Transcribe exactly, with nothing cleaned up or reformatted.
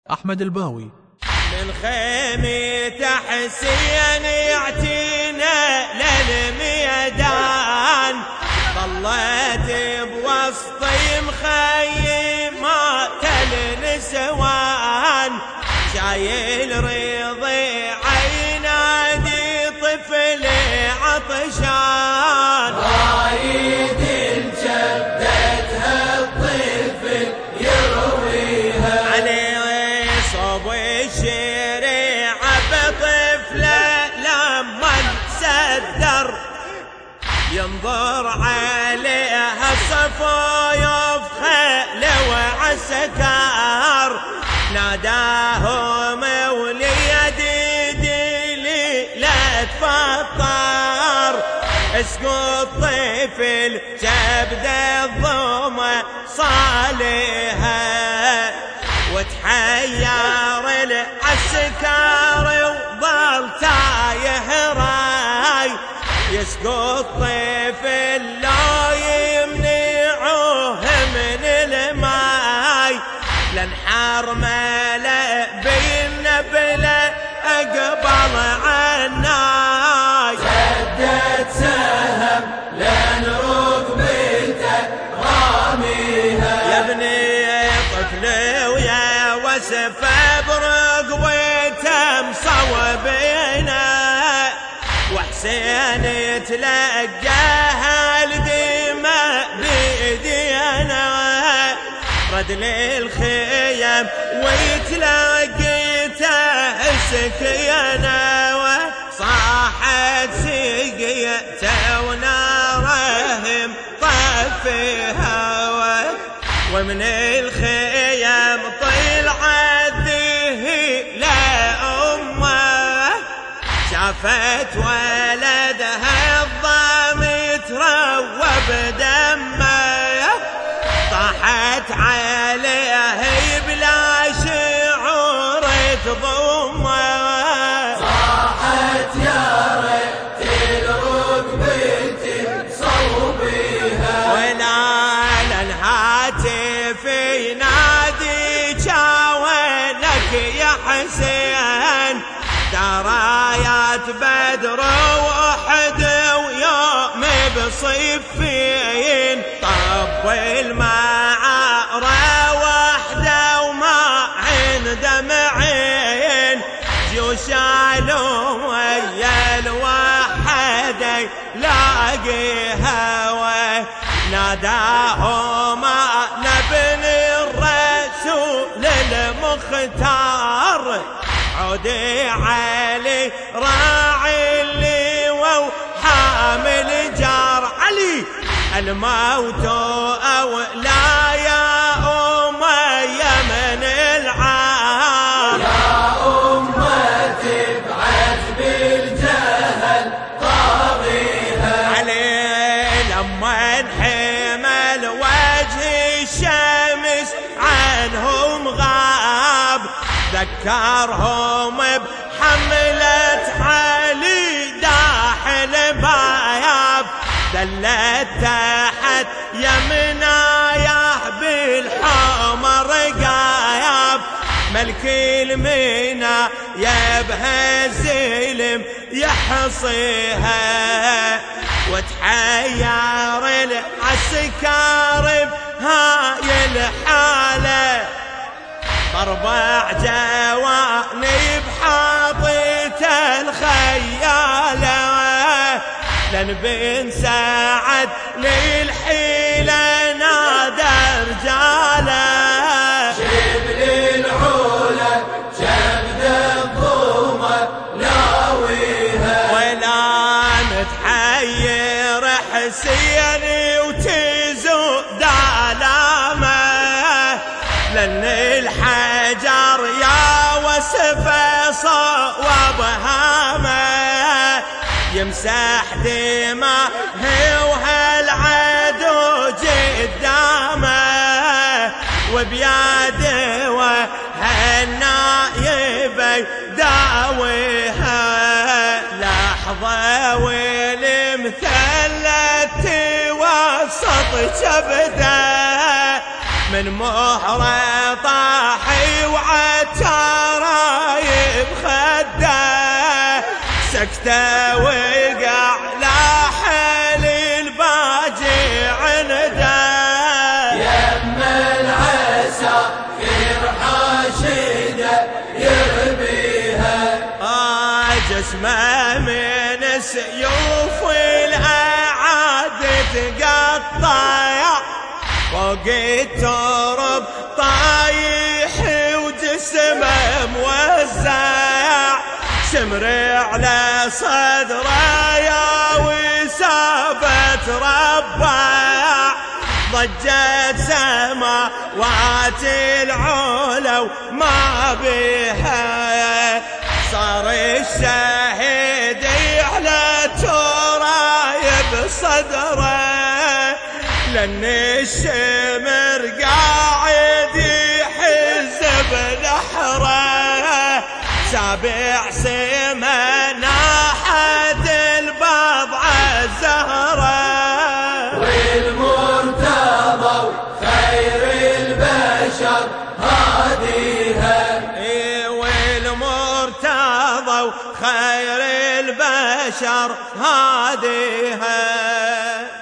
أحمد الباوي. من خيمة حسين يعتينا للميدان، ظلت بوسطي مخيمات النسوان، شايل رضيع ينادي طفل عطشان، رايد جدتها الطفل يرويها، عليه صوب الشريعة بطفله لما انسدر، ينظر عليها صفوف خيل وعسكر، ناداهم وليدي لي لا تفطر، اسقط طفل جبد الضمى صالها، وتحير العسكر وظل تايه راي، يسقط طفل لا يمنعوه من الماي، لنحر ملا بالنبله اقبل عناي، شدت سهم لان ركبته راميها، يا ابني طفلي ويا وسفه برقبته مصوبينا، وحسين تلقاها الدماء بيدينا، رد للخيم ويتلقيته سكينة، وصاحت سقيته ونارهم طفيها، ومن الخيم طلعت ذه لا أمه، شافت ولدها الضام يتروى بدمه، طاحت عليه بلا شعور تضمه، صاحت يا ريت الركبة صوبيها، ولا الهاتف ينادي وينك يا حسين، درايات بدر وأحد ويوم بصفين، طب المعارة وحده وما عنده معين، جيوشالوا ويا الوحدة لاقيها، ناداهما نبني الرسول المختار، عودي علي راعي اللواء وحامل جار، علي الموت أو لا يا أمي من العار، يا أمة تبعث بالجهل طاغيها، علي لما انحمل وجه الشمس عنهم غاب، ذكرهم بحملة علي داحل باياب، دلت تحت يمنايه بالحمر قايب، ملك المنى يبهى الزلم يحصيها، وتحير العسكر بهاي الحاله، باربع جوانب حاطت الخياله، لن بن سعد للحيله نادى رجاله، شبل العلا جبد الضمى لاويها، ولا متحير حسين وتزود علامه، لأن الحجر يا وسفه صوب هامه، يمسح دماء وهالعدو قدامه، وبيده وهالنايب داويها، لحظة والمثلث وسط جبده، من مهره طاحي وعتى مستوي قاع حيل الباجي عنده يم العساكر حاشده يربيها آه جسمه من سيوف الأعاد تقطع فوق الترب طايح وجسمه موزع شمر على صدره يا وسابت ربع ضجت سماوات العلا وما بها صار الشهيد على ترايب صدره لأن الشمر قاعد يحز بنحره سابع سما ناحت البضع الزهره والمرتضى خير البشر هاديها والمرتضى خير البشر هاديها